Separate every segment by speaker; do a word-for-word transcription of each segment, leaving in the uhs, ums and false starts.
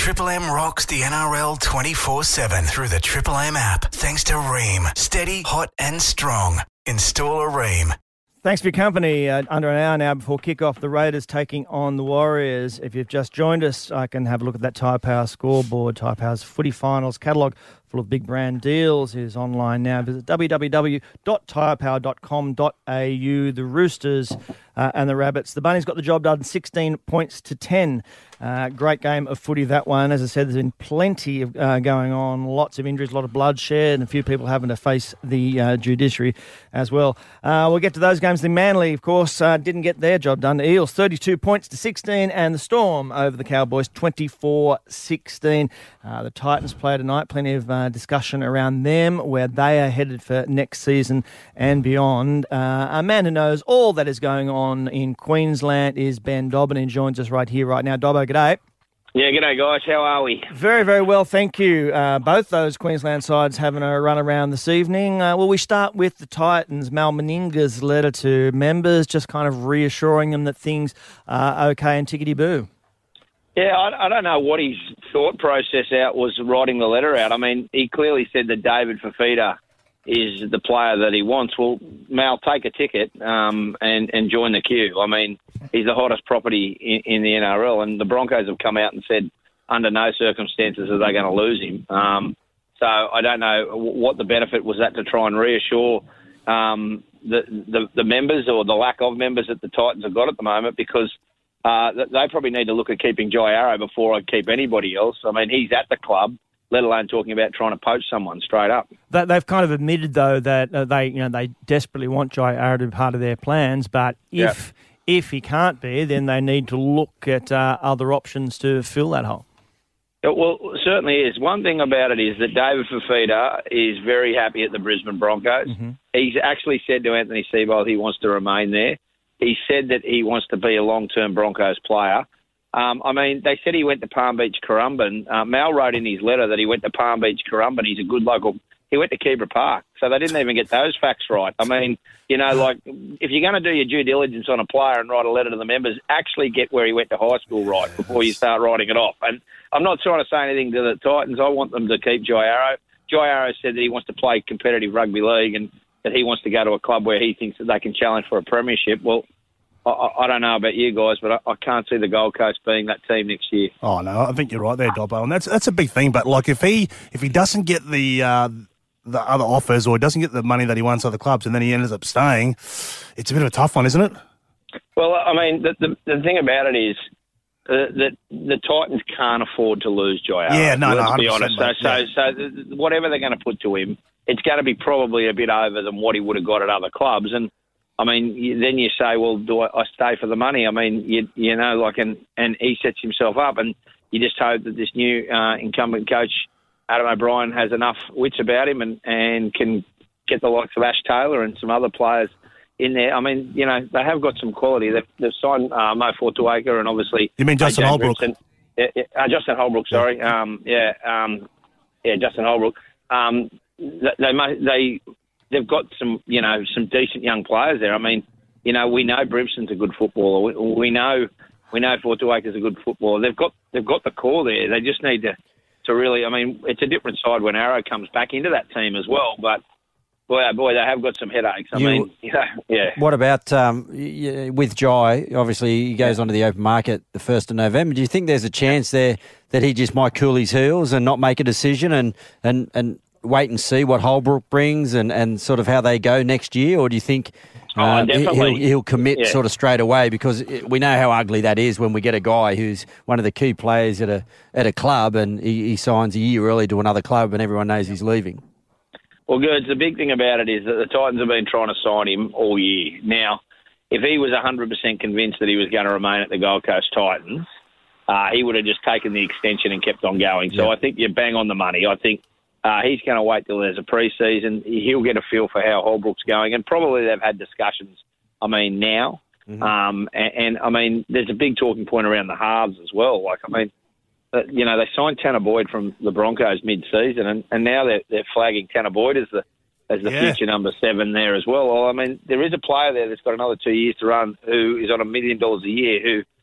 Speaker 1: Triple M rocks the N R L twenty-four seven through the Triple M app. Thanks to Ream. Steady, hot and strong. Install a Ream.
Speaker 2: Thanks for your company. Uh, under an hour now before kickoff, the Raiders taking on the Warriors. If you've just joined us, I can have a look at that Tyre Power scoreboard. Tyre Power's footy finals catalogue full of big brand deals is online now. Visit w w w dot tyre power dot com dot a u. The Roosters uh, and the Rabbits. The Bunnies got the job done sixteen points to ten. Uh, great game of footy, that one. As I said, there's been plenty of uh, going on, lots of injuries, a lot of bloodshed, and a few people having to face the uh, judiciary as well. Uh, we'll get to those games. The Manly, of course, uh, didn't get their job done. The Eels, thirty-two points to sixteen, and the Storm over the Cowboys, twenty-four sixteen. Uh, the Titans play tonight. Plenty of uh, discussion around them, where they are headed for next season and beyond. Uh, a man who knows all that is going on in Queensland is Ben Dobbin, and joins us right here, right now. Dobbo, g'day.
Speaker 3: Yeah, g'day, guys. How are we?
Speaker 2: Very, very well, thank you. Uh, both those Queensland sides having a run around this evening. Uh, well, we start with the Titans. Mal Meninga's letter to members, just kind of reassuring them that things are okay and tickety-boo.
Speaker 3: Yeah, I, I don't know what his thought process out was writing the letter out. I mean, he clearly said that David Fifita is the player that he wants. Well, Mal, take a ticket um, and, and join the queue. I mean, he's the hottest property in, in the N R L, and the Broncos have come out and said under no circumstances are they going to lose him. Um, so I don't know what the benefit was that to try and reassure um, the, the, the members or the lack of members that the Titans have got at the moment, because uh, they probably need to look at keeping Jai Arrow before I keep anybody else. I mean, he's at the club, let alone talking about trying to poach someone straight up.
Speaker 2: They've kind of admitted, though, that uh, they, you know, they desperately want Jai Arrow to be part of their plans, but if yeah. if he can't be, then they need to look at uh, other options to fill that hole.
Speaker 3: Well, it certainly is. One thing about it is that David Fifita is very happy at the Brisbane Broncos. Mm-hmm. He's actually said to Anthony Seibold he wants to remain there. He said that he wants to be a long-term Broncos player. Um, I mean, they said he went to Palm Beach, Currumbin. Uh, Mal wrote in his letter that he went to Palm Beach, Currumbin. He's a good local. He went to Kebra Park. So they didn't even get those facts right. I mean, you know, like, if you're going to do your due diligence on a player and write a letter to the members, actually get where he went to high school right before you start writing it off. And I'm not trying to say anything to the Titans. I want them to keep Jai Arrow. Jai Arrow said that he wants to play competitive rugby league and that he wants to go to a club where he thinks that they can challenge for a premiership. Well, I, I don't know about you guys, but I, I can't see the Gold Coast being that team next year.
Speaker 4: Oh no, I think you're right there, Dobbo, and that's that's a big thing. But like, if he if he doesn't get the uh, the other offers, or he doesn't get the money that he wants other clubs, and then he ends up staying, it's a bit of a tough one, isn't it?
Speaker 3: Well, I mean, the the, the thing about it is uh, that the Titans can't afford to lose Jai Arrow.
Speaker 4: Yeah, no,
Speaker 3: let's
Speaker 4: no,
Speaker 3: be honest. So,
Speaker 4: yeah.
Speaker 3: so, so whatever they're going to put to him, it's going to be probably a bit over than what he would have got at other clubs, and. I mean, you, then you say, well, do I, I stay for the money? I mean, you, you know, like, and, and he sets himself up, and you just hope that this new uh, incumbent coach, Adam O'Brien, has enough wits about him and, and can get the likes of Ash Taylor and some other players in there. I mean, you know, they have got some quality. They've, they've signed uh, Mo Fortuaker and obviously...
Speaker 4: You mean Justin Holbrook?
Speaker 3: Yeah, yeah, uh, Justin Holbrook, sorry. Yeah, um, yeah, um, yeah, Justin Holbrook. Um, they, they they... They've got some, you know, some decent young players there. I mean, you know, we know Brimson's a good footballer. We, we know, we know Fortuaker's a good footballer. They've got, they've got the core there. They just need to, to really. I mean, it's a different side when Arrow comes back into that team as well. But boy, oh boy, they have got some headaches. I you, mean, you know, yeah.
Speaker 5: What about um, with Jai? Obviously, he goes onto the open market the first of November. Do you think there's a chance there that he just might cool his heels and not make a decision and and and wait and see what Holbrook brings and, and sort of how they go next year? Or do you think uh,
Speaker 3: oh,
Speaker 5: he'll, he'll commit
Speaker 3: yeah.
Speaker 5: sort of straight away? Because we know how ugly that is when we get a guy who's one of the key players at a at a club and he, he signs a year early to another club and everyone knows he's leaving.
Speaker 3: Well, good. The big thing about it is that the Titans have been trying to sign him all year. Now, if he was one hundred percent convinced that he was going to remain at the Gold Coast Titans, uh, he would have just taken the extension and kept on going. So yeah. I think you're bang on the money. I think Uh, he's going to wait till there's a pre-season. He'll get a feel for how Holbrook's going, and probably they've had discussions, I mean, now. Mm-hmm. Um, and, and, I mean, there's a big talking point around the halves as well. Like, I mean, uh, you know, they signed Tanner Boyd from the Broncos mid-season, and, and now they're, they're flagging Tanner Boyd as the as the yeah. future number seven there as well. Well, I mean, there is a player there that's got another two years to run who is on a million dollars a year who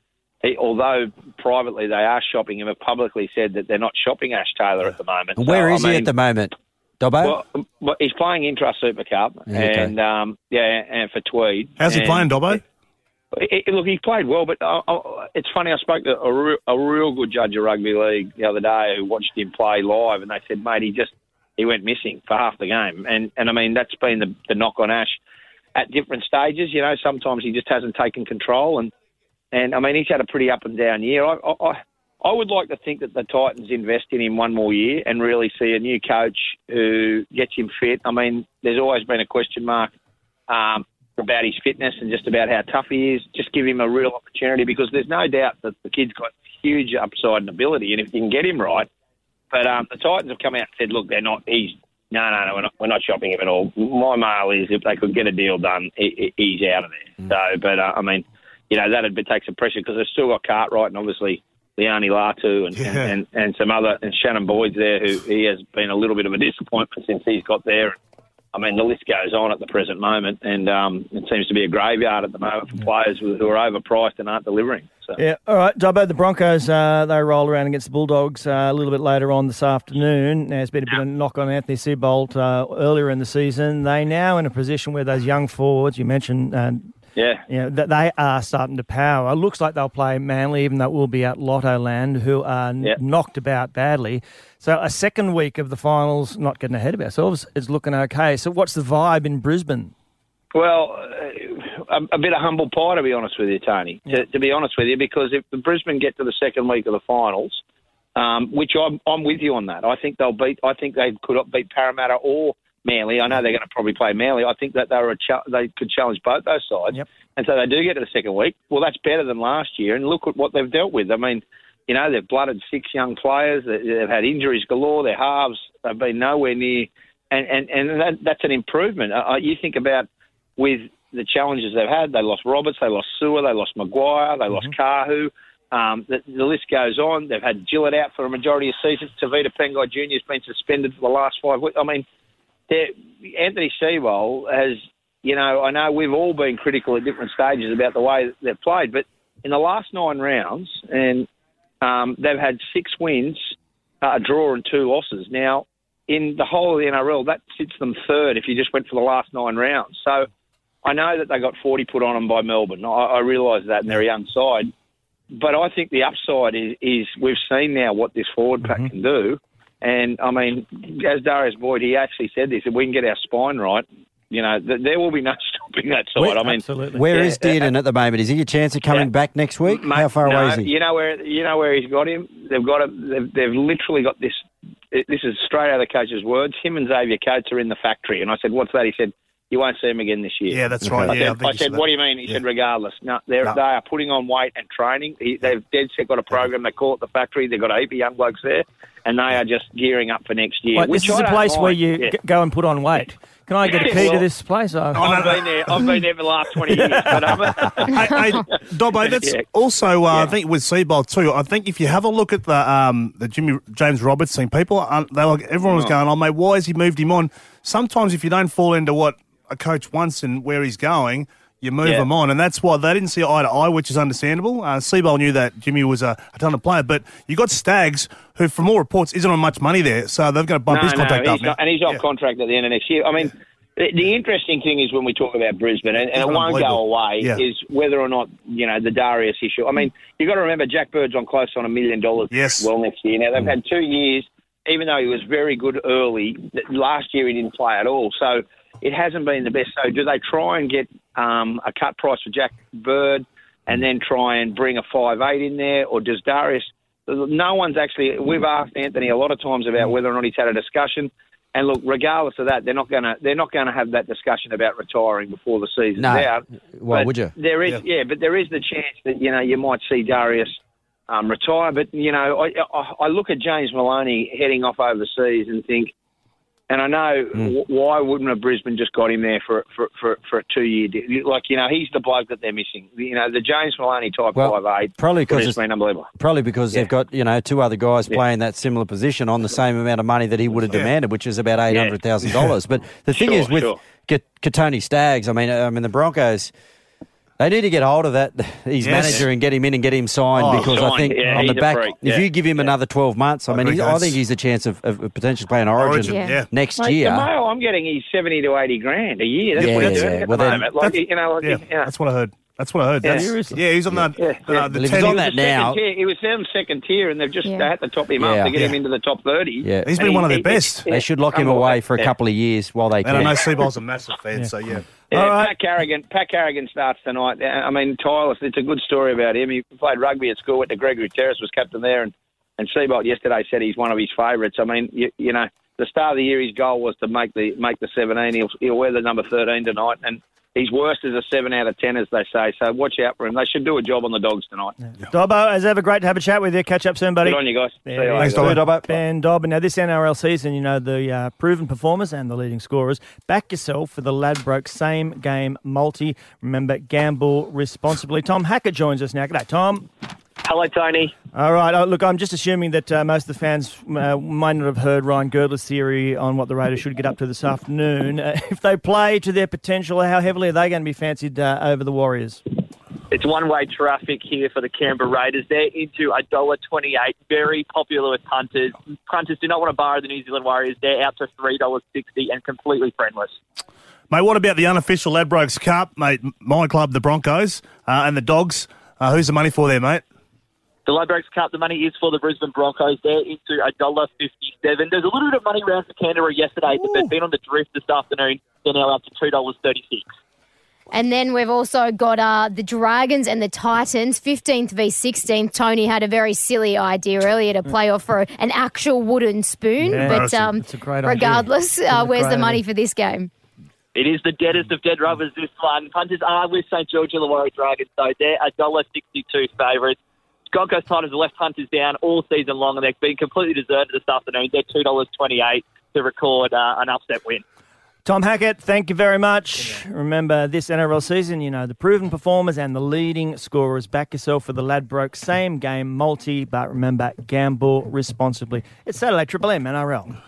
Speaker 3: he, although privately they are shopping him, have publicly said that they're not shopping Ash Taylor at the moment.
Speaker 5: Where
Speaker 3: so,
Speaker 5: is
Speaker 3: I
Speaker 5: he
Speaker 3: mean,
Speaker 5: at the moment, Dobbo?
Speaker 3: Well, well, he's playing Intrust Super Cup,
Speaker 5: Okay.
Speaker 3: and um, yeah, and for Tweed.
Speaker 4: How's he
Speaker 3: And-
Speaker 4: playing, Dobbo?
Speaker 3: It, it- look, he played well, but uh, uh, it's funny. I spoke to a, re- a real good judge of rugby league the other day who watched him play live, and they said, "Mate, he just he went missing for half the game." And and I mean that's been the, the knock on Ash at different stages. You know, sometimes he just hasn't taken control, and and I mean he's had a pretty up and down year. I I, I would like to think that the Titans invest in him one more year and really see a new coach who gets him fit. I mean, there's always been a question mark. Um, about his fitness and just about how tough he is. Just give him a real opportunity because there's no doubt that the kid's got huge upside and ability, and if you can get him right. But um, the Titans have come out and said, look, they're not, he's, no, no, no, we're not, we're not shopping him at all. My mail is if they could get a deal done, he, he's out of there. Mm. So, but, uh, I mean, you know, that would take some pressure because they've still got Cartwright and obviously Leone Latu and,
Speaker 4: Yeah.
Speaker 3: and, and, and some other, and Shannon Boyd's there who he has been a little bit of a disappointment since he's got there. I mean, the list goes on at the present moment, and um, it seems to be a graveyard at the moment for players who are overpriced and aren't delivering. So.
Speaker 2: Yeah, all right, Dobbo, the Broncos, uh, they roll around against the Bulldogs uh, a little bit later on this afternoon. There's been a bit of a knock on Anthony Seibold uh, earlier in the season. They now in a position where those young forwards, you mentioned, uh,
Speaker 3: Yeah.
Speaker 2: you know, that they are starting to power. It looks like they'll play Manly, even though it will be at Lotto Land, who are n-
Speaker 3: Yep.
Speaker 2: knocked about badly. So a second week of the finals, not getting ahead of ourselves, is looking okay. So what's the vibe in Brisbane?
Speaker 3: Well, uh, a, a bit of humble pie, to be honest with you, Tony. To, to be honest with you, because if the Brisbane get to the second week of the finals, um, which I'm, I'm with you on that, I think they'll beat. I think they could beat Parramatta or Manly. I know they're going to probably play Manly. I think that they were a cha- they could challenge both those sides,
Speaker 2: Yep.
Speaker 3: and so they do get to the second week. Well, that's better than last year, and look at what they've dealt with. I mean, you know, they've blooded six young players. They- They've had injuries galore. Their halves have been nowhere near, and and and that, that's an improvement. Uh, you think about with the challenges they've had. They lost Roberts, they lost Sewer, they lost Maguire, they lost Kahu. Um, the, the list goes on. They've had Gillett out for a majority of seasons. Tavita Pengai Junior has been suspended for the last five weeks. I mean, Anthony Seibold has, you know, I know we've all been critical at different stages about the way they've played, but in the last nine rounds, and um, they've had six wins, uh, a draw and two losses. Now, in the whole of the N R L, that sits them third if you just went for the last nine rounds. So I know that they got forty put on them by Melbourne. I, I realise that, and they're a young side. But I think the upside is, is we've seen now what this forward pack can do. And, I mean, as Darius Boyd, he actually said this, if we can get our spine right, you know, th- there will be no stopping that side.
Speaker 2: Where-
Speaker 3: I mean,
Speaker 2: absolutely.
Speaker 5: Where
Speaker 3: Yeah,
Speaker 5: is Dearden at the moment? Is he a chance of coming
Speaker 3: Yeah.
Speaker 5: back next week?
Speaker 3: Mate,
Speaker 5: How far
Speaker 3: no,
Speaker 5: away is he?
Speaker 3: You know where you know where he's got him. They've got it. They've, they've literally got this. This is straight out of the coach's words. Him and Xavier Coates are in the factory, and I said, "What's that?" He said, "You won't see him again this year."
Speaker 4: Yeah, that's right.
Speaker 3: I
Speaker 4: Yeah, I
Speaker 3: said,
Speaker 4: think
Speaker 3: I
Speaker 4: you
Speaker 3: said
Speaker 4: said
Speaker 3: "What
Speaker 4: that.
Speaker 3: do you mean?" He
Speaker 4: Yeah.
Speaker 3: said, "Regardless, no, they're,
Speaker 4: No.
Speaker 3: they are putting on weight and training. He, they've dead set got a program. They call it the factory. They've got a heap of young blokes there, and they are just gearing up for next year."
Speaker 2: Like,
Speaker 3: which
Speaker 2: this is
Speaker 3: I
Speaker 2: a
Speaker 3: don't
Speaker 2: place
Speaker 3: mind.
Speaker 2: where you
Speaker 3: Yeah.
Speaker 2: g- go and put on weight. Can I get a
Speaker 3: Yeah,
Speaker 2: key to
Speaker 3: well-
Speaker 2: this place? Oh,
Speaker 3: I've been there. I've been there for the last twenty years. But, um,
Speaker 4: hey, hey, Dobbo, that's
Speaker 3: Yeah.
Speaker 4: also, uh,
Speaker 3: Yeah.
Speaker 4: I think, with Seibold too. I think if you have a look at the um, the Jimmy James Roberts thing, people, are, they were, everyone was
Speaker 3: Oh.
Speaker 4: going, "Oh, mate, why has he moved him on?" Sometimes, if you don't fall into what a coach wants and where he's going, you move
Speaker 3: Yeah.
Speaker 4: him on, and that's why they didn't see eye to eye, which is understandable. Uh, Seibold knew that Jimmy was a, a ton of player, but you got Staggs, who, from all reports, isn't on much money there, so they've got to bump
Speaker 3: no,
Speaker 4: his contract
Speaker 3: no,
Speaker 4: up
Speaker 3: he's
Speaker 4: now.
Speaker 3: not, and he's off
Speaker 4: Yeah.
Speaker 3: contract at the end of next year. I mean, the, the interesting thing is when we talk about Brisbane, and, and it won't go
Speaker 4: Unbelievable.
Speaker 3: away,
Speaker 4: Yeah.
Speaker 3: is whether or not, you know, the Darius issue. I mean, you've got to remember Jack Bird's on close on a million dollars
Speaker 4: Yes.
Speaker 3: well next year. Now, they've had two years, even though he was very good early, th- last year he didn't play at all. So it hasn't been the best. So do they try and get um, a cut price for Jack Bird and then try and bring a five eight in there, or does Darius... No one's actually... We've asked Anthony a lot of times about whether or not he's had a discussion. And look, regardless of that, they're not going to they're not going to have that discussion about retiring before the season's
Speaker 5: No.
Speaker 3: out.
Speaker 5: Why
Speaker 3: But
Speaker 5: would you?
Speaker 3: There is, yeah. yeah, but there is the chance that you know you might see Darius um, retire. But you know, I, I, I look at James Maloney heading off overseas and think, and I know
Speaker 5: Mm.
Speaker 3: w- why wouldn't have Brisbane just got him there for for for, for a two year deal? Like you know, he's the bloke that they're missing. You know, the James Maloney type
Speaker 5: Well,
Speaker 3: five eight.
Speaker 5: probably 'cause
Speaker 3: would
Speaker 5: it's-
Speaker 3: just been unbelievable.
Speaker 5: Probably because
Speaker 3: Yeah.
Speaker 5: they've got, you know, two other guys
Speaker 3: Yeah.
Speaker 5: playing that similar position on the same amount of money that he would have demanded, which is about eight hundred thousand dollars. But the thing
Speaker 3: Sure,
Speaker 5: is with
Speaker 3: sure.
Speaker 5: K- Katoni Staggs, I mean, I mean the Broncos, They need to get hold of that, his
Speaker 4: Yes.
Speaker 5: manager, and get him in and get him signed
Speaker 4: Oh,
Speaker 5: because I
Speaker 3: signed.
Speaker 5: think
Speaker 3: Yeah,
Speaker 5: on the
Speaker 3: he's a
Speaker 5: back,
Speaker 3: freak.
Speaker 5: if
Speaker 3: Yeah.
Speaker 5: you give him another twelve months, I
Speaker 4: I
Speaker 5: mean,
Speaker 4: agree,
Speaker 5: he's, I
Speaker 4: guys.
Speaker 5: think he's a chance of, of potentially playing Origin,
Speaker 4: Origin,
Speaker 6: Yeah.
Speaker 4: yeah.
Speaker 5: next
Speaker 3: Mate,
Speaker 5: year.
Speaker 3: the mail I'm getting is seventy to eighty grand a year. That's
Speaker 5: Yeah,
Speaker 3: what he's
Speaker 5: yeah.
Speaker 3: doing at
Speaker 5: Well,
Speaker 3: the
Speaker 5: then-
Speaker 3: moment. Like,
Speaker 4: That's-
Speaker 3: you know, like,
Speaker 4: Yeah,
Speaker 3: you know.
Speaker 4: that's what I heard. That's what I heard.
Speaker 3: Yeah.
Speaker 4: That's,
Speaker 2: Seriously.
Speaker 4: yeah, he's on that.
Speaker 3: Yeah,
Speaker 4: Uh,
Speaker 3: yeah.
Speaker 4: the
Speaker 5: Well, if he's
Speaker 4: ten,
Speaker 5: on
Speaker 3: He was
Speaker 5: that
Speaker 3: a
Speaker 5: now-
Speaker 3: second tier. He was them second tier, and they've just
Speaker 6: Yeah.
Speaker 3: they had to top him
Speaker 5: Yeah.
Speaker 3: up to get him
Speaker 4: Yeah.
Speaker 3: into the top thirty.
Speaker 5: Yeah.
Speaker 4: He's
Speaker 3: And
Speaker 4: been
Speaker 3: he-
Speaker 4: one of their
Speaker 3: he-
Speaker 4: best.
Speaker 5: They should lock him
Speaker 3: Unbelievable.
Speaker 5: away for a
Speaker 3: Yeah.
Speaker 5: couple of years while they
Speaker 4: And
Speaker 5: can.
Speaker 4: I know Seabold's a massive fan,
Speaker 2: Yeah.
Speaker 4: so yeah.
Speaker 3: Yeah,
Speaker 2: All right.
Speaker 3: Pat Carrigan. Pat Carrigan starts tonight. Uh, I mean, Tyler. It's a good story about him. He played rugby at school. Went to Gregory Terrace. Was captain there, and and Seabold yesterday said he's one of his favourites. I mean, you, you know, the start of the year, his goal was to make the make the seventeen. He'll he'll wear the number thirteen tonight, and he's worst is a seven out of ten, as they say. So watch out for him. They should do a job on the Dogs tonight.
Speaker 2: Dobbo, as ever, great to have a chat with you. Catch up soon, buddy.
Speaker 3: Good on you guys.
Speaker 2: There
Speaker 3: See you
Speaker 2: he
Speaker 3: later.
Speaker 2: is.
Speaker 4: Thanks, Dobbo.
Speaker 2: Ben Dobb. Now, this N R L season, you know, the uh, proven performers and the leading scorers. Back yourself for the Ladbroke same game multi. Remember, gamble responsibly. Tom Hackett joins us now. G'day, Tom.
Speaker 7: Hello, Tony.
Speaker 2: All right. Oh, look, I'm just assuming that uh, most of the fans uh, might not have heard Ryan Girdler's theory on what the Raiders should get up to this afternoon. Uh, if they play to their potential, how heavily are they going to be fancied uh, over the Warriors?
Speaker 7: It's one-way traffic here for the Canberra Raiders. They're into one dollar twenty-eight, very popular with punters. Punters do not want to borrow the New Zealand Warriors. They're out to three dollars sixty and completely friendless.
Speaker 4: Mate, what about the unofficial Ladbrokes Cup, mate? My club, the Broncos, uh, and the Dogs. Uh, who's the money for there, mate?
Speaker 7: The Ladbrokes Cup, the money is for the Brisbane Broncos. They're into one dollar fifty-seven. There's a little bit of money around for Canberra yesterday, but they've been on the drift this afternoon. They're now up to two dollars thirty-six.
Speaker 6: And then we've also got uh, the Dragons and the Titans, fifteenth v sixteenth. Tony had a very silly idea earlier to play off for an actual wooden spoon.
Speaker 2: Yeah,
Speaker 6: but um,
Speaker 2: it's a great idea.
Speaker 6: regardless,
Speaker 2: It's a
Speaker 6: uh, where's
Speaker 2: great
Speaker 6: the money
Speaker 2: idea.
Speaker 6: for this game?
Speaker 7: It is the deadest of dead rubbers, this one. Punters are with St George Illawarra Dragons, though. They're one dollar sixty-two favourites. Gold Coast Titans have left punters down all season long, and they've been completely deserted this afternoon. They're two dollars twenty-eight to record uh, an upset win.
Speaker 2: Tom Hackett, thank you very much. Remember, this N R L season, you know, the proven performers and the leading scorers. Back yourself for the Ladbroke same game multi, but remember, gamble responsibly. It's Saturday, Triple M N R L.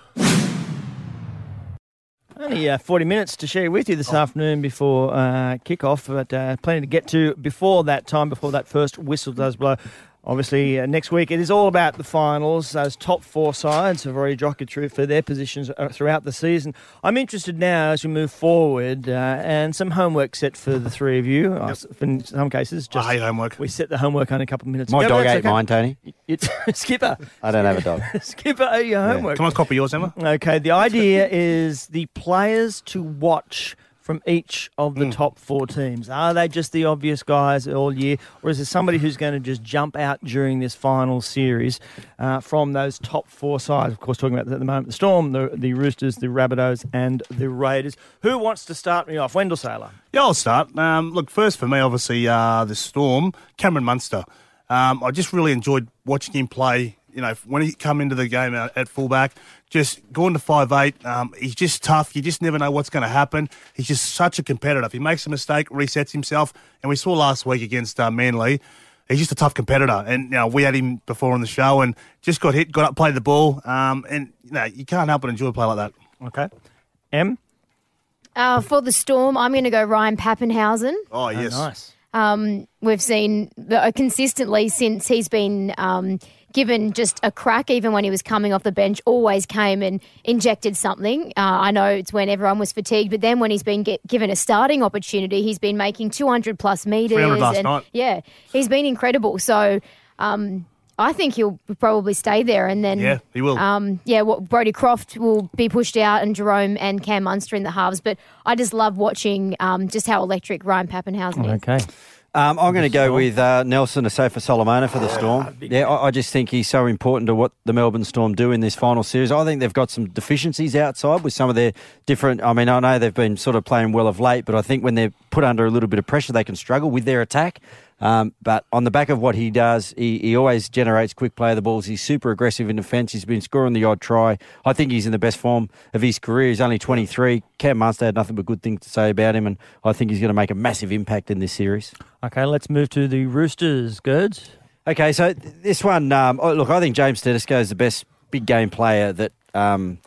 Speaker 2: Only uh, forty minutes to share with you this afternoon before uh, kick-off, but uh, plenty to get to before that time, before that first whistle does blow. Obviously, uh, next week it is all about the finals. Those top four sides have already jockeyed through for their positions uh, throughout the season. I'm interested now as we move forward, uh, and some homework set for the three of you. Uh, in some cases, just
Speaker 4: I hate homework.
Speaker 2: we set the homework on a couple of minutes
Speaker 5: My
Speaker 2: ago.
Speaker 5: dog
Speaker 2: but that's
Speaker 5: ate
Speaker 2: okay.
Speaker 5: mine, Tony.
Speaker 2: It's, Skipper.
Speaker 5: I don't have a dog.
Speaker 2: Skipper ate your homework.
Speaker 4: Come on, copy yours, Emma.
Speaker 2: Okay, the idea is the players to watch from each of the top four teams. Are they just the obvious guys all year, or is there somebody who's going to just jump out during this final series uh, from those top four sides? Of course, talking about at the moment the Storm, the, the Roosters, the Rabbitohs, and the Raiders. Who wants to start me off? Wendell Saylor.
Speaker 4: Yeah, I'll start. Um, look, first for me, obviously, uh, the Storm, Cameron Munster. Um, I just really enjoyed watching him play. You know, when he come into the game at, at fullback, just going to five eight, um, he's just tough. You just never know what's going to happen. He's just such a competitor. If he makes a mistake, resets himself. And we saw last week against uh, Manly, he's just a tough competitor. And, you know, we had him before on the show and just got hit, got up, played the ball. Um, and, you know, you can't help but enjoy a play like that.
Speaker 2: Okay. M?
Speaker 6: Uh, for the Storm, I'm going to go Ryan Pappenhausen.
Speaker 4: Oh, yes.
Speaker 2: Oh, nice.
Speaker 6: Um, we've seen uh, consistently since he's been um, given just a crack, even when he was coming off the bench, always came and injected something. Uh, I know it's when everyone was fatigued, but then when he's been get, given a starting opportunity, he's been making two hundred plus metres.
Speaker 4: three hundred last
Speaker 6: and,
Speaker 4: night.
Speaker 6: Yeah, he's been incredible. So um, I think he'll probably stay there. And then,
Speaker 4: Yeah, he will.
Speaker 6: Um, yeah, what Brodie Croft will be pushed out, and Jerome and Cam Munster in the halves. But I just love watching um, just how electric Ryan Pappenhausen is.
Speaker 2: Okay.
Speaker 5: Um, I'm going to go with uh, Nelson Asafa Solomona for the Storm. Yeah, I, I just think he's so important to what the Melbourne Storm do in this final series. I think they've got some deficiencies outside with some of their different... I mean, I know they've been sort of playing well of late, but I think when they're put under a little bit of pressure, they can struggle with their attack. Um, but on the back of what he does, he, he always generates quick play of the balls. He's super aggressive in defence. He's been scoring the odd try. I think he's in the best form of his career. He's only twenty-three. Cam Munster had nothing but good things to say about him, and I think he's going to make a massive impact in this series.
Speaker 2: Okay, let's move to the Roosters. Gerds?
Speaker 5: Okay, so th- this one, um, oh, look, I think James Tedesco is the best big game player that um,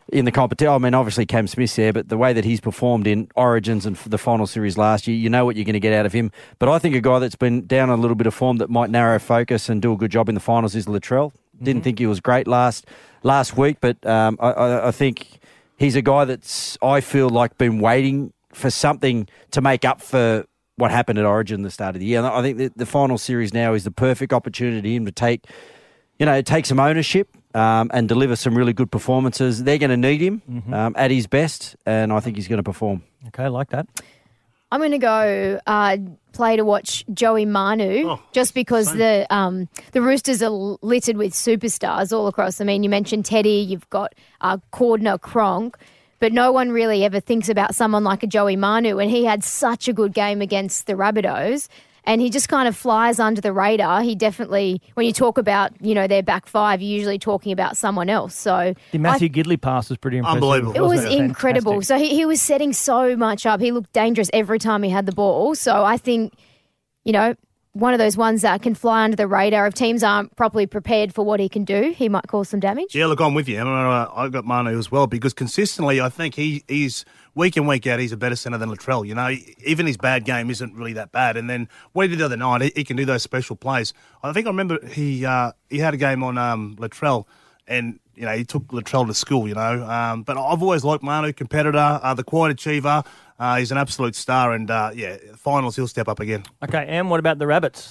Speaker 5: in the competition. I mean, obviously Cam Smith's there, but the way that he's performed in Origins and the final series last year, you know what you're going to get out of him. But I think a guy that's been down a little bit of form that might narrow focus and do a good job in the finals is Latrell. Mm-hmm. Didn't think he was great last last week, but um, I, I, I think he's a guy that's, I feel like, been waiting for something to make up for what happened at Origin at the start of the year. And I think that the final series now is the perfect opportunity for him to take, you know, take some ownership um, and deliver some really good performances. They're going to need him mm-hmm. um, at his best, and I think he's going to perform.
Speaker 2: Okay, I like that.
Speaker 6: I'm going to go uh, play to watch Joey Manu oh, just because same. the um, the Roosters are littered with superstars all across. I mean, you mentioned Teddy, you've got uh, Cordner, Cronk, but no one really ever thinks about someone like a Joey Manu, and he had such a good game against the Rabbitohs. And he just kind of flies under the radar. He definitely, when you talk about, you know, their back five, you're usually talking about someone else. So
Speaker 2: the Matthew I, Gidley pass was pretty impressive.
Speaker 4: Unbelievable.
Speaker 6: It was
Speaker 2: it?
Speaker 6: incredible.
Speaker 2: Fantastic.
Speaker 6: So he, he was setting so much up. He looked dangerous every time he had the ball. So I think, you know, one of those ones that can fly under the radar. If teams aren't properly prepared for what he can do, he might cause some damage.
Speaker 4: Yeah, look, I'm with you. I I've got Manu as well because consistently I think he he's week in, week out, he's a better centre than Latrell. You know, even his bad game isn't really that bad. And then what he did the other night, he, he can do those special plays. I think I remember he uh, he had a game on um, Latrell and, you know, he took Latrell to school, you know. Um, but I've always liked Manu, competitor, uh, the quiet achiever. Uh, he's an absolute star, and, uh, yeah, finals, he'll step up again.
Speaker 2: Okay, Em, what about the Rabbits?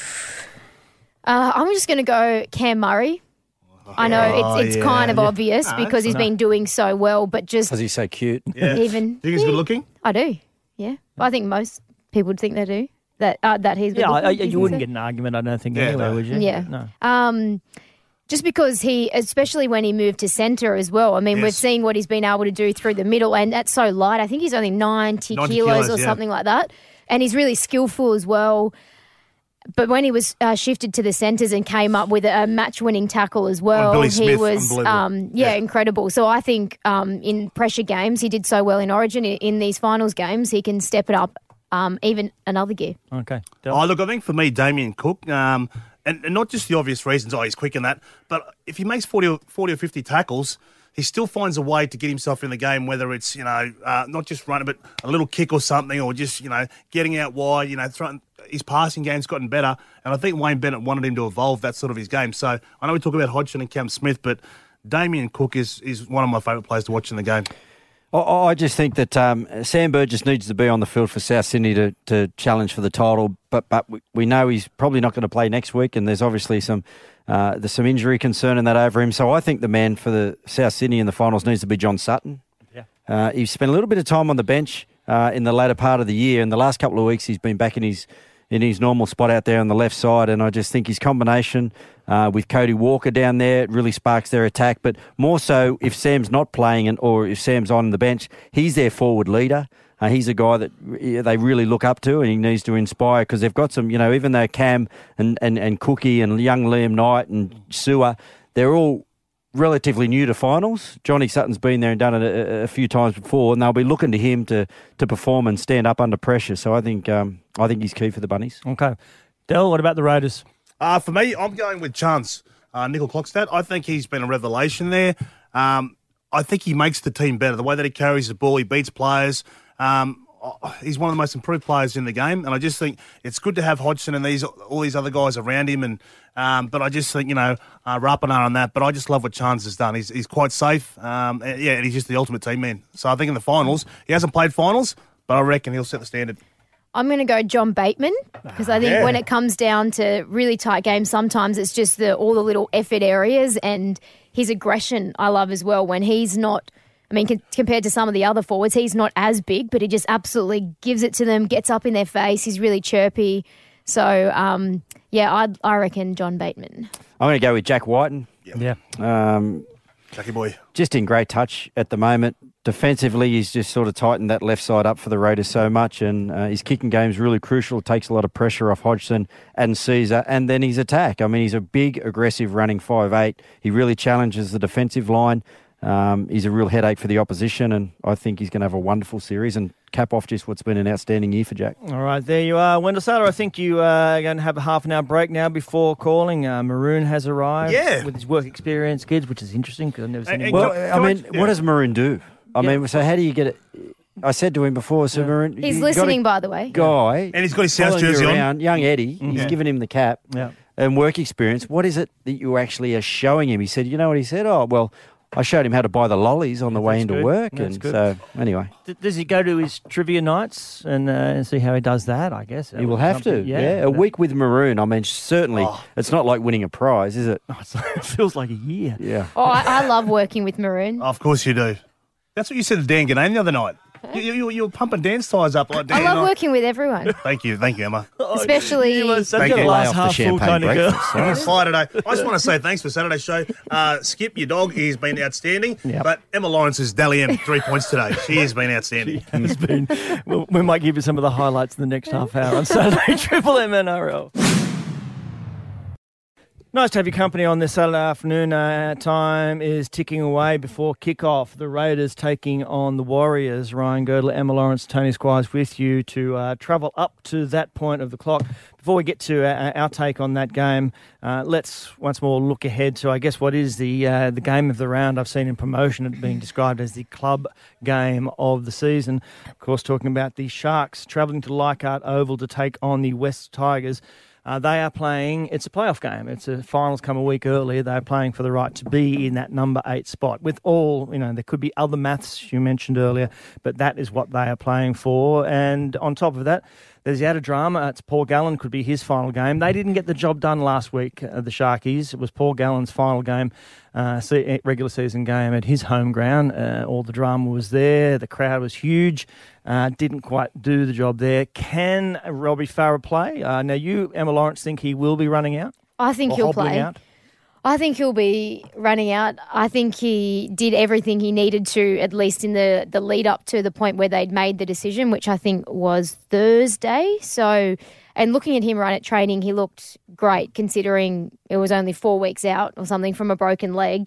Speaker 6: Uh, I'm just going to go Cam Murray. I know
Speaker 4: Oh,
Speaker 6: it's it's
Speaker 4: yeah,
Speaker 6: kind of
Speaker 4: yeah.
Speaker 6: obvious
Speaker 4: No,
Speaker 6: because he's
Speaker 2: no.
Speaker 6: been doing so well, but just
Speaker 5: Because he's so cute.
Speaker 4: Yeah.
Speaker 6: even...
Speaker 4: Do you think he's
Speaker 6: yeah,
Speaker 4: good looking?
Speaker 6: I do, yeah. I think most people would think they do, that uh, that he's good
Speaker 2: Yeah, I,
Speaker 6: looking.
Speaker 2: I,
Speaker 6: Do you
Speaker 2: you
Speaker 6: think
Speaker 2: wouldn't
Speaker 6: so?
Speaker 2: get an argument, I don't think,
Speaker 4: Yeah,
Speaker 2: anyway,
Speaker 4: no.
Speaker 2: would you?
Speaker 6: Yeah.
Speaker 2: No.
Speaker 6: Um, just because he, especially when he moved to centre as well. I mean,
Speaker 4: Yes.
Speaker 6: we've seen what he's been able to do through the middle, and that's so light. I think he's only ninety,
Speaker 4: ninety
Speaker 6: kilos,
Speaker 4: kilos,
Speaker 6: or
Speaker 4: yeah.
Speaker 6: something like that. And he's really skillful as well. But when he was uh, shifted to the centres and came up with a match-winning tackle as well,
Speaker 4: Billy
Speaker 6: he
Speaker 4: Smith,
Speaker 6: was,
Speaker 4: unbelievable.
Speaker 6: um, yeah,
Speaker 4: Yeah.
Speaker 6: incredible. So I think um, in pressure games, he did so well in Origin. In, in these finals games, he can step it up um, even another gear.
Speaker 2: Okay. Del?
Speaker 4: Oh, look, I think for me, Damien Cook, um, and, and not just the obvious reasons, oh, he's quick in that, but if he makes forty or, forty or fifty tackles, he still finds a way to get himself in the game, whether it's, you know, uh, not just running, but a little kick or something, or just, you know, getting out wide, you know, throwing. His passing game's gotten better, and I think Wayne Bennett wanted him to evolve that sort of his game. So I know we talk about Hodgson and Cam Smith, but Damien Cook is, is one of my favourite players to watch in the game.
Speaker 5: I, I just think that um, Sam Burgess needs to be on the field for South Sydney to, to challenge for the title, but but we, we know he's probably not going to play next week, and there's obviously some uh, there's some injury concern in that over him. So I think the man for the South Sydney in the finals needs to be John Sutton.
Speaker 2: Yeah.
Speaker 5: Uh, he's spent a little bit of time on the bench uh, in the latter part of the year, and the last couple of weeks he's been back in his in his normal spot out there on the left side, and I just think his combination uh, with Cody Walker down there really sparks their attack. But more so, if Sam's not playing and or if Sam's on the bench, he's their forward leader. Uh, he's a guy that they really look up to, and he needs to inspire because they've got some, you know, even though Cam and, and, and Cookie and young Liam Knight and Sewer, they're all relatively new to finals. Johnny Sutton's been there and done it a, a few times before, and they'll be looking to him to to perform and stand up under pressure. So I think um, I think he's key for the Bunnies.
Speaker 2: Okay. Del, what about the Raiders?
Speaker 4: Uh, for me, I'm going with Chance, uh, Nickel Clockstad. I think he's been a revelation there. Um, I think he makes the team better. The way that he carries the ball, he beats players. Um, he's one of the most improved players in the game, and I just think it's good to have Hodgson and these all these other guys around him. And um, but I just think, you know, uh, Rapana on that. But I just love what Chance has done. He's he's quite safe. Um, and yeah, and he's just the ultimate team man. So I think in the finals, he hasn't played finals, but I reckon he'll set the standard.
Speaker 6: I'm going to go John Bateman because I think
Speaker 4: Yeah.
Speaker 6: when it comes down to really tight games, sometimes it's just the all the little effort areas, and his aggression I love as well. When he's not, I mean, con- compared to some of the other forwards, he's not as big, but he just absolutely gives it to them, gets up in their face. He's really chirpy. So, um, yeah, I'd, I reckon John Bateman.
Speaker 5: I'm going to go with Jack Whiten.
Speaker 2: Yeah.
Speaker 5: Um,
Speaker 4: Jackie boy.
Speaker 5: just in great touch at the moment. Defensively, he's just sort of tightened that left side up for the Raiders so much, and uh, his kicking game is really crucial. It takes a lot of pressure off Hodgson and Caesar, and then his attack. I mean, he's a big, aggressive, running five eight. He really challenges the defensive line. Um, he's a real headache for the opposition, and I think he's going to have a wonderful series and cap off just what's been an outstanding year for Jack.
Speaker 2: All right, there you are. Wendell Saylor, I think you uh, are going to have a half an hour break now before calling. Uh, Maroon has arrived
Speaker 4: Yeah.
Speaker 2: with his work experience kids, which is interesting because I've never seen
Speaker 4: Hey,
Speaker 2: him
Speaker 4: hey,
Speaker 2: work.
Speaker 5: Well,
Speaker 4: Can
Speaker 5: I
Speaker 4: I-
Speaker 5: mean,
Speaker 4: yeah.
Speaker 5: what does Maroon do? I
Speaker 2: Yeah.
Speaker 5: mean, so how do you get it? I said to him before, so Maroon,
Speaker 6: He's
Speaker 5: you
Speaker 6: listening,
Speaker 5: got
Speaker 6: by the way.
Speaker 5: a guy,
Speaker 4: And he's got his South
Speaker 5: following you
Speaker 4: jersey on.
Speaker 5: around, young Eddie. He's
Speaker 4: Yeah.
Speaker 5: given him the cap
Speaker 2: Yeah.
Speaker 5: and work experience. What is it that you actually are showing him? He said, you know what he said? Oh, well, I showed him how to buy the lollies on the way
Speaker 2: That's
Speaker 5: into
Speaker 2: good.
Speaker 5: work.
Speaker 2: That's
Speaker 5: and
Speaker 2: good.
Speaker 5: so, anyway,
Speaker 2: D- Does he go to his trivia nights and, uh, and see how he does that, I guess?
Speaker 5: he will have to.
Speaker 2: Something-
Speaker 5: Yeah, a week with Maroon. I mean, certainly,
Speaker 4: Oh.
Speaker 5: it's not like winning a prize, is it?
Speaker 2: Oh, it's like- it feels like a year.
Speaker 5: Yeah.
Speaker 6: Oh, I, I love working with Maroon.
Speaker 4: Of course you do. That's what you said to Dan Ganane the other night. You, you, you were pumping Dan's tyres up like Dan.
Speaker 6: I love
Speaker 4: I-
Speaker 6: working with everyone,
Speaker 4: Thank you, thank you, Emma.
Speaker 6: especially.
Speaker 2: You were such
Speaker 4: Thank
Speaker 2: a
Speaker 4: you.
Speaker 2: glass
Speaker 5: Lay off the
Speaker 2: half full
Speaker 5: champagne
Speaker 2: kind of girl.
Speaker 5: breakfast.
Speaker 4: I'm on fire today. I just want to say thanks for Saturday's show. Uh, Skip, your dog, he's been outstanding.
Speaker 2: Yep.
Speaker 4: But Emma Lawrence's Dally M, three points today. She has been outstanding.
Speaker 2: Has been. Well, we might give you some of the highlights in the next half hour on Saturday Triple M N R L. Nice to have your company on this Saturday afternoon. Uh, time is ticking away before kick-off. The Raiders taking on the Warriors. Ryan Girdler, Emma Lawrence, Tony Squires with you to uh, travel up to that point of the clock. Before we get to uh, our take on that game, uh, let's once more look ahead to, I guess, what is the uh, the game of the round. I've seen in promotion it being described as the club game of the season. Of course, talking about the Sharks travelling to Leichhardt Oval to take on the West Tigers. Uh, they are playing, it's a playoff game. It's a finals come a week earlier. They're playing for the right to be in that number eight spot. With all, you know, there could be other maths you mentioned earlier, but that is what they are playing for. And on top of that, there's the added drama. It's Paul Gallen, could be his final game. They didn't get the job done last week, uh, the Sharkies. It was Paul Gallen's final game, uh, se- regular season game at his home ground. Uh, all the drama was there. The crowd was huge. Uh, didn't quite do the job there. Can Robbie Farah play? Uh, now, you, Emma Lawrence, think he will be running out?
Speaker 6: I think
Speaker 2: Or
Speaker 6: he'll
Speaker 2: hobbling
Speaker 6: play.
Speaker 2: out?
Speaker 6: I think he'll be running out. I think he did everything he needed to, at least in the, the lead up to the point where they'd made the decision, which I think was Thursday. So, and looking at him right at training, he looked great considering it was only four weeks out or something from a broken leg.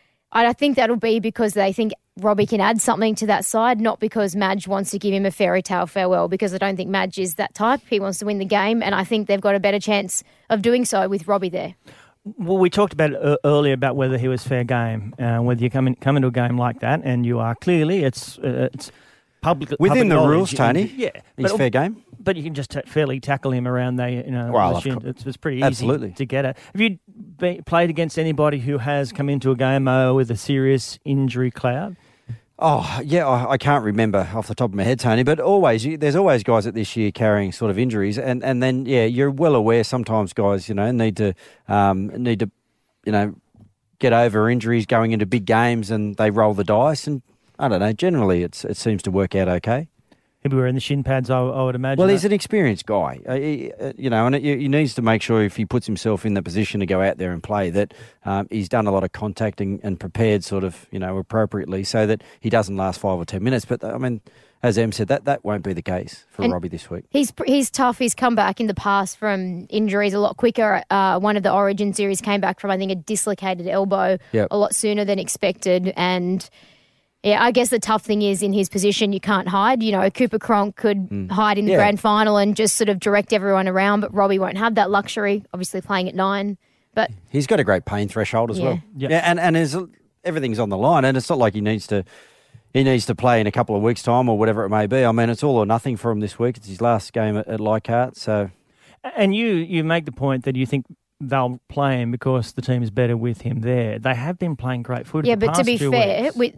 Speaker 6: I think that'll be because they think Robbie can add something to that side, not because Madge wants to give him a fairy tale farewell, because I don't think Madge is that type. He wants to win the game, and I think they've got a better chance of doing so with Robbie there.
Speaker 2: Well, we talked about it uh, earlier about whether he was fair game, uh, whether you come in, come into a game like that, and you are clearly it's uh, it's public
Speaker 5: Within
Speaker 2: public
Speaker 5: the
Speaker 2: knowledge.
Speaker 5: rules, Tony.
Speaker 2: Yeah,
Speaker 5: He's
Speaker 2: but,
Speaker 5: fair game.
Speaker 2: but you can just t- fairly tackle him around the you know.
Speaker 5: Well,
Speaker 2: the
Speaker 5: of
Speaker 2: shin.
Speaker 5: course.
Speaker 2: It's, it's pretty easy
Speaker 5: Absolutely.
Speaker 2: to get it. Have you be, played against anybody who has come into a game uh, with a serious injury cloud?
Speaker 5: Oh, yeah, I, I can't remember off the top of my head, Tony, but always, you, there's always guys at this year carrying sort of injuries. And, and then, yeah, you're well aware sometimes guys, you know, need to, um, need to, you know, get over injuries going into big games and they roll the dice. And I don't know, generally it's, it seems to work out okay.
Speaker 2: He'll be wearing the shin pads, I, I would imagine.
Speaker 5: Well, he's an experienced guy, uh, he, uh, you know, and he, he needs to make sure if he puts himself in the position to go out there and play that um, he's done a lot of contacting and prepared sort of, you know, appropriately so that he doesn't last five or ten minutes. But, I mean, as Em said, that, that won't be the case for
Speaker 6: And
Speaker 5: Robbie this week.
Speaker 6: He's he's tough. He's come back in the past from injuries a lot quicker. Uh, one of the Origin series came back from, I think, a dislocated elbow
Speaker 5: Yep.
Speaker 6: a lot sooner than expected. And, yeah, I guess the tough thing is in his position, you can't hide. You know, Cooper Cronk could hide in the
Speaker 5: Yeah.
Speaker 6: grand final and just sort of direct everyone around, but Robbie won't have that luxury, obviously playing at nine. But
Speaker 5: He's got a great pain threshold as
Speaker 6: Yeah.
Speaker 5: well.
Speaker 2: Yep.
Speaker 5: Yeah, and, and there's, everything's on the line, and it's not like he needs to he needs to play in a couple of weeks' time or whatever it may be. I mean, it's all or nothing for him this week. It's his last game at, at Leichhardt, so...
Speaker 2: And you, you make the point that you think they'll play him because the team is better with him there. They have been playing great footy.
Speaker 6: yeah,
Speaker 2: the
Speaker 6: but to
Speaker 2: past
Speaker 6: be
Speaker 2: few
Speaker 6: fair,
Speaker 2: weeks.
Speaker 6: with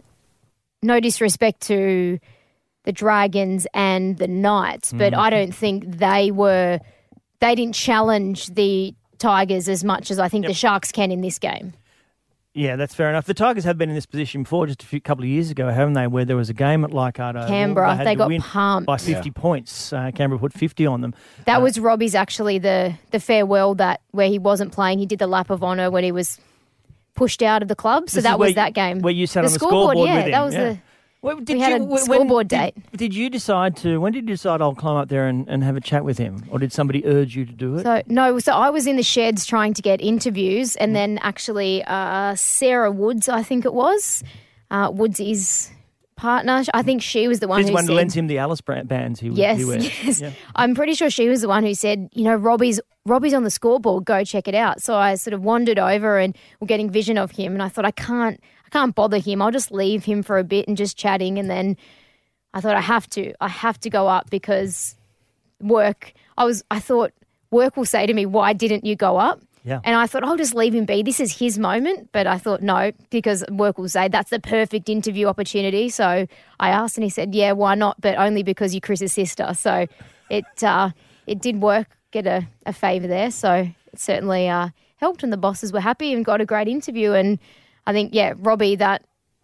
Speaker 6: no disrespect to the Dragons and the Knights, but
Speaker 2: Mm.
Speaker 6: I don't think they were, they didn't challenge the Tigers as much as I think the Sharks can in this game.
Speaker 2: Yeah, that's fair enough. The Tigers have been in this position before, just a few couple of years ago, haven't they? Where there was a game at Leichhardt Oval.
Speaker 6: Canberra,
Speaker 2: had
Speaker 6: they
Speaker 2: to
Speaker 6: got
Speaker 2: win
Speaker 6: pumped.
Speaker 2: by fifty points. Uh, Canberra put fifty on them.
Speaker 6: That
Speaker 2: Uh,
Speaker 6: was Robbie's actually the the farewell that where he wasn't playing. He did the lap of honour when he was pushed out of the club. So
Speaker 2: This is
Speaker 6: that
Speaker 2: where
Speaker 6: was
Speaker 2: you-
Speaker 6: that game.
Speaker 2: where you sat
Speaker 6: the
Speaker 2: on the
Speaker 6: scoreboard,
Speaker 2: scoreboard
Speaker 6: yeah,
Speaker 2: with him.
Speaker 6: that was
Speaker 2: yeah.
Speaker 6: the.
Speaker 2: Well, did
Speaker 6: we had
Speaker 2: you,
Speaker 6: a
Speaker 2: when-
Speaker 6: scoreboard
Speaker 2: did,
Speaker 6: date.
Speaker 2: Did you decide to? When did you decide I'll climb up there and, and have a chat with him, or did somebody urge you to do it?
Speaker 6: So no, so I was in the sheds trying to get interviews,
Speaker 2: Mm.
Speaker 6: and then actually uh, Sarah Woods, I think it was, uh, Woodsy's partner. I think she was the one
Speaker 2: She's
Speaker 6: who
Speaker 2: the one
Speaker 6: said,
Speaker 2: who lends him the Alice brand bands he,
Speaker 6: yes,
Speaker 2: he wears.
Speaker 6: yes.
Speaker 2: Yeah.
Speaker 6: I'm pretty sure she was the one who said, you know, Robbie's Robbie's on the scoreboard. Go check it out. So I sort of wandered over and we're getting vision of him, and I thought I can't, I can't bother him. I'll just leave him for a bit and just chatting, and then I thought I have to, I have to go up because work. I was, I thought work will say to me, why didn't you go up?
Speaker 2: Yeah.
Speaker 6: And I thought, I'll just leave him be. This is his moment. But I thought, no, because work will say that's the perfect interview opportunity. So I asked and he said, yeah, why not? But only because you're Chris's sister. So it uh, it did work, get a, a favour there. So it certainly uh, helped, and the bosses were happy and got a great interview. And I think, yeah, Robbie, that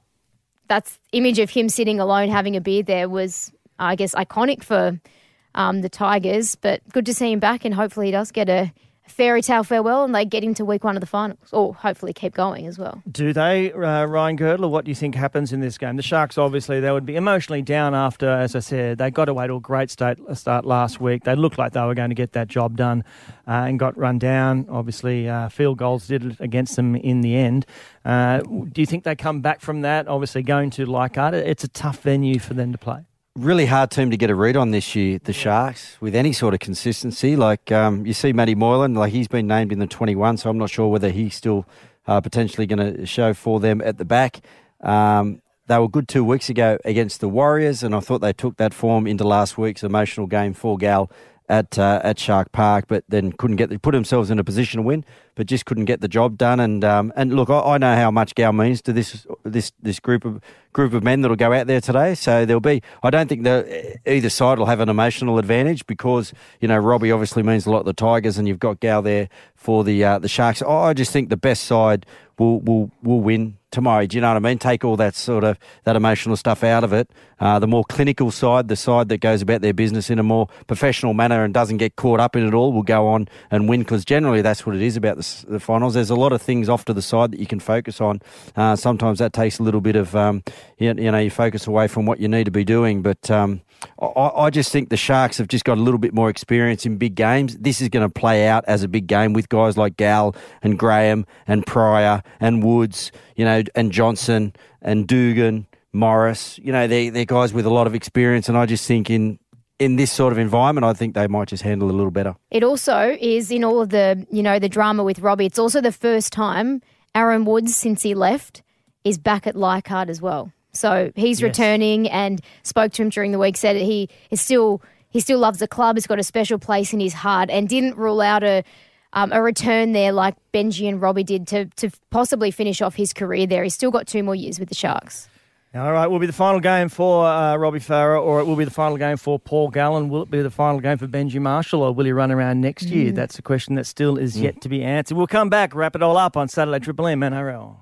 Speaker 6: that's image of him sitting alone having a beer there was, I guess, iconic for um, the Tigers. But good to see him back, and hopefully he does get a fairy tale farewell and they get into week one of the finals, or hopefully keep going as well.
Speaker 2: Do they, uh, Ryan Girdler? What do you think happens in this game? The Sharks, obviously, they would be emotionally down after, as I said, they got away to a great state, start last week. They looked like they were going to get that job done uh, and got run down. Obviously, uh, field goals did it against them in the end. Uh, do you think they come back from that? Obviously, going to Leichhardt, it's a tough venue for them to play.
Speaker 5: Really hard team to get a read on this year, the Sharks, with any sort of consistency. Like um, you see Matty Moylan, like he's been named in the twenty-one, so I'm not sure whether he's still uh, potentially going to show for them at the back. Um, they were good two weeks ago against the Warriors, and I thought they took that form into last week's emotional game for Gal at uh, at Shark Park, but then couldn't get the, put themselves in a position to win, but just couldn't get the job done. And um, and look, I, I know how much Gal means to this this this group of group of men that'll go out there today. So there'll be, I don't think that either side will have an emotional advantage because you know Robbie obviously means a lot to the Tigers, and you've got Gal there for the uh, the Sharks. I just think the best side will will will win tomorrow. Do you know what I mean? Take all that sort of that emotional stuff out of it. Uh, the more clinical side, the side that goes about their business in a more professional manner and doesn't get caught up in it all, will go on and win, because generally that's what it is about the, the finals. There's a lot of things off to the side that you can focus on. Uh, sometimes that takes a little bit of, um, you, you know, you focus away from what you need to be doing. But um, I, I just think the Sharks have just got a little bit more experience in big games. This is going to play out as a big game with guys like Gal and Graham and Pryor and Woods, you know, and Johnson and Dugan, Morris. You know, they, they're guys with a lot of experience, and I just think in in this sort of environment, I think they might just handle it a little better.
Speaker 6: It also is in all of the, you know, the drama with Robbie. It's also the first time Aaron Woods, since he left, is back at Leichhardt as well. So he's
Speaker 2: Yes.
Speaker 6: returning, and spoke to him during the week, said that he is still he still loves the club. He's got a special place in his heart, and didn't rule out a um, a return there like Benji and Robbie did to to possibly finish off his career there. He's still got two more years with the Sharks.
Speaker 2: All right, will be the final game for uh, Robbie Farah, or it will be the final game for Paul Gallen. Will it be the final game for Benji Marshall, or will he run around next mm. year? That's a question that still is mm. yet to be answered. We'll come back, wrap it all up on Saturday Triple M N R L.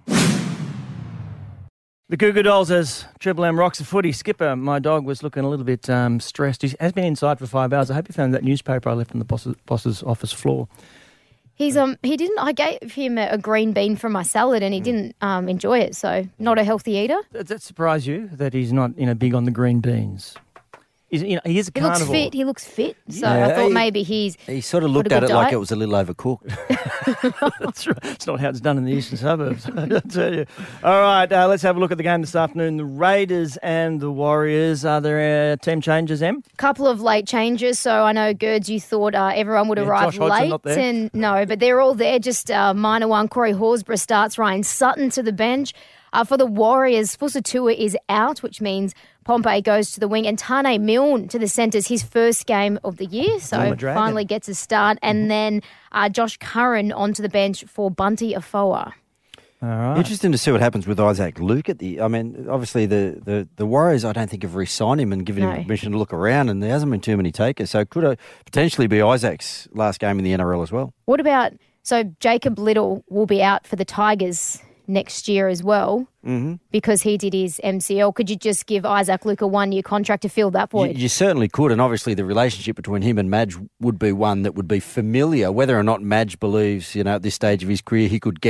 Speaker 2: The Goo Goo Dolls as Triple M rocks a footy. Skipper, my dog, was looking a little bit um, stressed. He has been inside for five hours. I hope you found that newspaper I left on the boss's, boss's office floor.
Speaker 6: He's um he didn't. I gave him a, a green bean from my salad, and he didn't um enjoy it. So not a healthy eater.
Speaker 2: Does that surprise you that he's not, you know, big on the green beans? He's, you know, he is a
Speaker 6: He
Speaker 2: carnivore.
Speaker 6: looks fit. He looks fit. So
Speaker 5: Yeah,
Speaker 6: I thought
Speaker 5: he-
Speaker 6: maybe he's
Speaker 5: He sort of
Speaker 6: got
Speaker 5: looked
Speaker 6: a
Speaker 5: at
Speaker 6: good
Speaker 5: it like
Speaker 6: diet.
Speaker 5: it was a little overcooked.
Speaker 2: That's right. It's not how it's done in the eastern suburbs, I tell you. All right, uh, let's have a look at the game this afternoon. The Raiders and the Warriors. Are there uh, team changes, Em?
Speaker 6: couple of late changes. So I know, Gerds, you thought uh, everyone would
Speaker 2: Yeah,
Speaker 6: arrive
Speaker 2: Josh Hodgson
Speaker 6: late.
Speaker 2: not there.
Speaker 6: And no, but they're all there. Just uh, minor one. Corey Horsburgh starts. Ryan Sutton to the bench. Uh, for the Warriors, Fusatua is out, which means Pompey goes to the wing, and Tane Milne to the centres, his first game of the year. So
Speaker 2: Former Dragon.
Speaker 6: finally gets a start. And then uh, Josh Curran onto the bench for Bunty Afoa.
Speaker 2: All right.
Speaker 5: Interesting to see what happens with Isaac Luke at the. I mean, obviously the, the, the Warriors, I don't think have re-signed him and given
Speaker 6: No.
Speaker 5: him permission to look around, and there hasn't been too many takers. So it could uh, potentially be Isaac's last game in the N R L as well.
Speaker 6: What about, so Jacob Little will be out for the Tigers next year as well
Speaker 5: Mm-hmm.
Speaker 6: because he did his M C L. Could you just give Isaac Luke a one-year contract to fill that
Speaker 5: You,
Speaker 6: void?
Speaker 5: you certainly could, and obviously the relationship between him and Madge would be one that would be familiar. Whether or not Madge believes, you know, at this stage of his career, he could get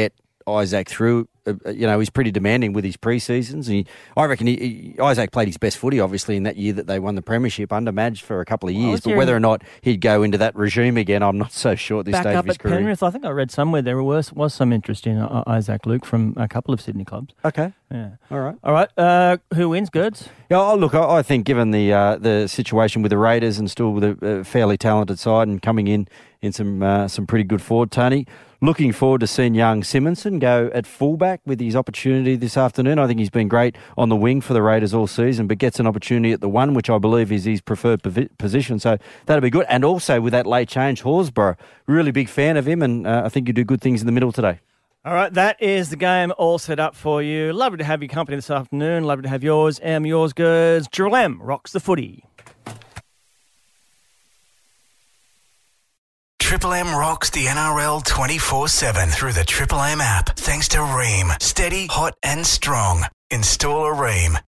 Speaker 5: Isaac through. Uh, you know, he's pretty demanding with his pre-seasons. He, I reckon he, he, Isaac played his best footy, obviously, in that year that they won the premiership under Madge for a couple of years. But whether or not he'd go into that regime again, I'm not so sure at this
Speaker 2: back
Speaker 5: stage
Speaker 2: up
Speaker 5: of his
Speaker 2: at
Speaker 5: career.
Speaker 2: Penrith, I think I read somewhere there was was some interest in uh, Isaac Luke from a couple of Sydney clubs.
Speaker 5: Okay.
Speaker 2: Yeah.
Speaker 5: All right.
Speaker 2: All right. Uh, who wins, Gerds?
Speaker 5: Yeah, oh, look, I, I think given the uh, the situation with the Raiders and still with a, a fairly talented side and coming in in some uh, some pretty good forward, Tony, looking forward to seeing young Simonson go at fullback with his opportunity this afternoon. I think he's been great on the wing for the Raiders all season, but gets an opportunity at the one, which I believe is his preferred povi- position. So that'll be good. And also with that late change, Horsburgh, really big fan of him, and uh, I think you do good things in the middle today.
Speaker 2: All right, that is the game all set up for you. Lovely to have your company this afternoon. Lovely to have yours. Em, yours, Gerds. Triple M rocks the footy.
Speaker 1: Triple M rocks the N R L twenty-four seven through the Triple M app. Thanks to Ream. Steady, hot and strong. Install a Ream.